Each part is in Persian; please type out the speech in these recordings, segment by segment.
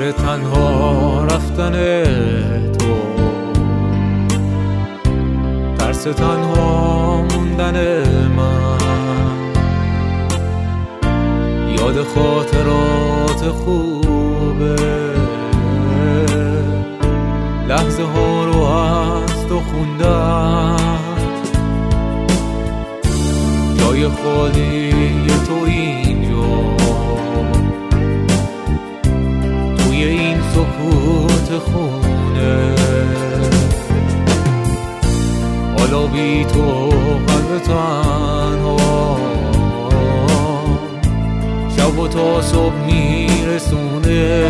بهر تنها رفتن تو، ترس تنها موندن من، یاد خاطرات خوبه، لحظه ها رو از تو خوندم، جای خالی تو اینجا، توی این سکوت خونه، حالا بی تو قلب تنها، شب و تا صبح میرسونه،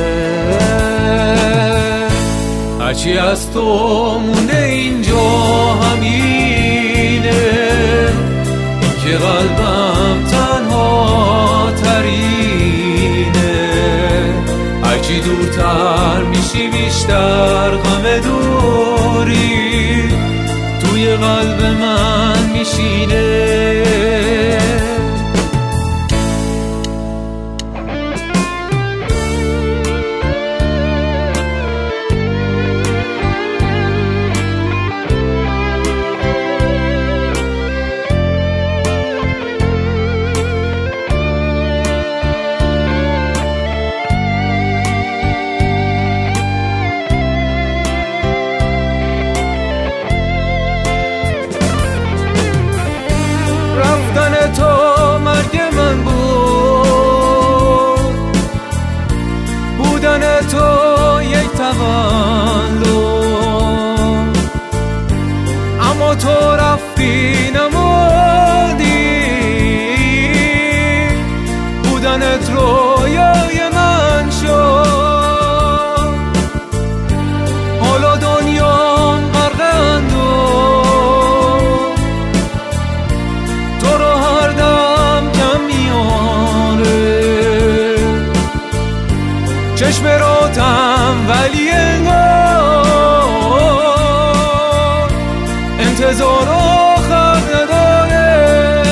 هرچی از تو مونده اینجا همینه، که قلبم تنها ترینه، هرچی دورتر میشی بیشتر غم دوری توی قلب من میشینه. تو مرگ من بود، بودن تو یک تولد، اما تو رفتی نمودی، بودنت رویای من شد، حالا دنیا غرق اندوه، تو رو هر دم کم میاره، چشم روتم ولی انگار انتظار آخر نداره،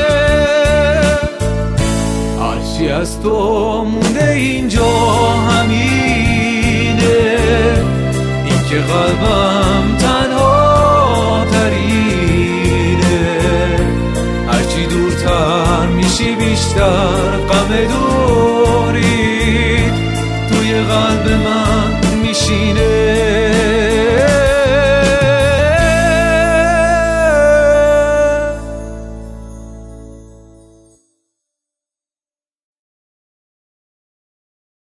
هرچی از تو مونده اینجا همینه، این که قلبم تنها ترینه، هرچی دورتر میشی بیشتر غم دوری توی قلب من میشینه.